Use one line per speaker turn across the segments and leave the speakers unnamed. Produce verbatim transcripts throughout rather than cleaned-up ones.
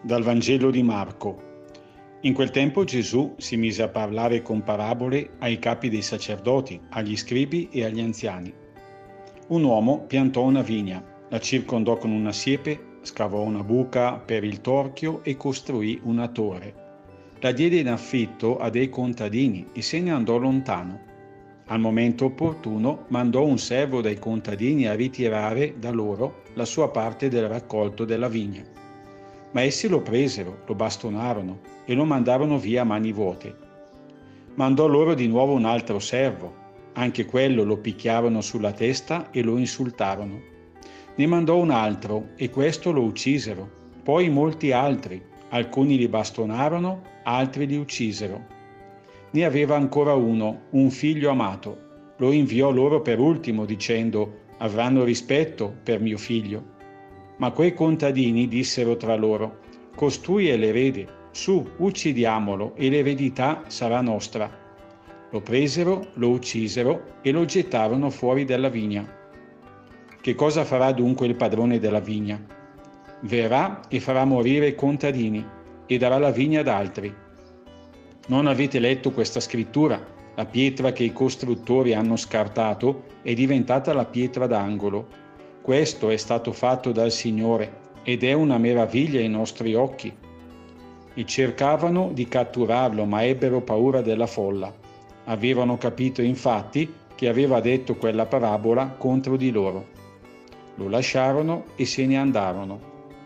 Dal Vangelo di Marco. In quel tempo Gesù si mise a parlare con parabole ai capi dei sacerdoti, agli scribi e agli anziani. Un uomo piantò una vigna, la circondò con una siepe, scavò una buca per il torchio e costruì una torre. La diede in affitto a dei contadini e se ne andò lontano. Al momento opportuno mandò un servo dai contadini a ritirare da loro la sua parte del raccolto della vigna. Ma essi lo presero, lo bastonarono e lo mandarono via a mani vuote. Mandò loro di nuovo un altro servo, anche quello lo picchiarono sulla testa e lo insultarono. Ne mandò un altro e questo lo uccisero, poi molti altri, alcuni li bastonarono, altri li uccisero. Ne aveva ancora uno, un figlio amato, lo inviò loro per ultimo dicendo: avranno rispetto per mio figlio. Ma quei contadini dissero tra loro: costui è l'erede, su, uccidiamolo e l'eredità sarà nostra. Lo presero, lo uccisero e lo gettarono fuori dalla vigna. Che cosa farà dunque il padrone della vigna? Verrà e farà morire i contadini e darà la vigna ad altri. Non avete letto questa scrittura? La pietra che i costruttori hanno scartato è diventata la pietra d'angolo. Questo è stato fatto dal Signore ed è una meraviglia ai nostri occhi. E cercavano di catturarlo, ma ebbero paura della folla. Avevano capito infatti che aveva detto quella parabola contro di loro. Lo lasciarono e se ne andarono.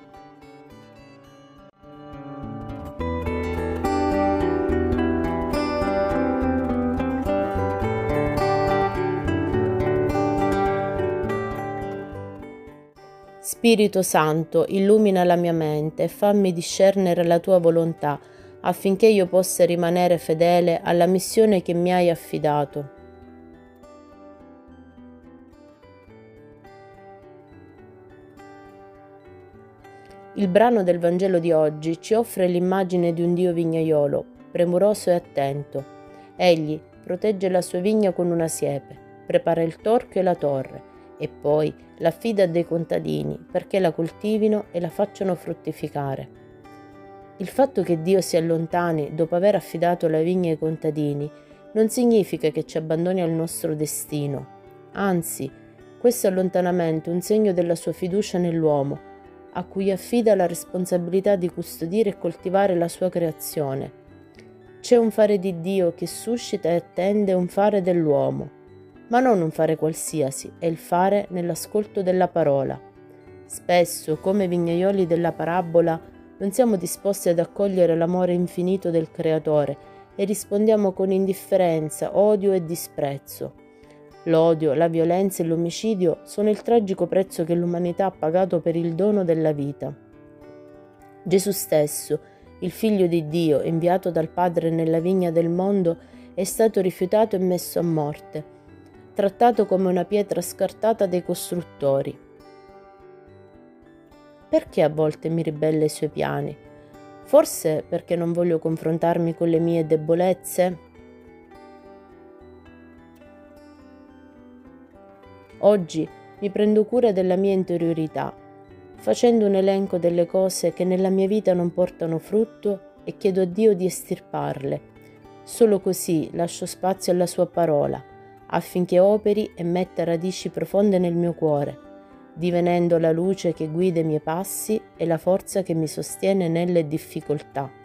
Spirito Santo, illumina la mia mente e fammi discernere la tua volontà, affinché io possa rimanere fedele alla missione che mi hai affidato. Il brano del Vangelo di oggi ci offre l'immagine di un Dio vignaiolo, premuroso e attento. Egli protegge la sua vigna con una siepe, prepara il torchio e la torre, e poi l'affida a dei contadini perché la coltivino e la facciano fruttificare. Il fatto che Dio si allontani dopo aver affidato la vigna ai contadini non significa che ci abbandoni al nostro destino. Anzi, questo allontanamento è un segno della sua fiducia nell'uomo, a cui affida la responsabilità di custodire e coltivare la sua creazione. C'è un fare di Dio che suscita e attende un fare dell'uomo, ma non un fare qualsiasi, è il fare nell'ascolto della parola. Spesso, come vignaioli della parabola, non siamo disposti ad accogliere l'amore infinito del Creatore e rispondiamo con indifferenza, odio e disprezzo. L'odio, la violenza e l'omicidio sono il tragico prezzo che l'umanità ha pagato per il dono della vita. Gesù stesso, il Figlio di Dio, inviato dal Padre nella vigna del mondo, è stato rifiutato e messo a morte, trattato come una pietra scartata dai costruttori. Perché a volte mi ribello ai suoi piani? Forse perché non voglio confrontarmi con le mie debolezze? Oggi mi prendo cura della mia interiorità, facendo un elenco delle cose che nella mia vita non portano frutto e chiedo a Dio di estirparle. Solo così lascio spazio alla sua parola, affinché operi e metta radici profonde nel mio cuore, divenendo la luce che guida i miei passi e la forza che mi sostiene nelle difficoltà.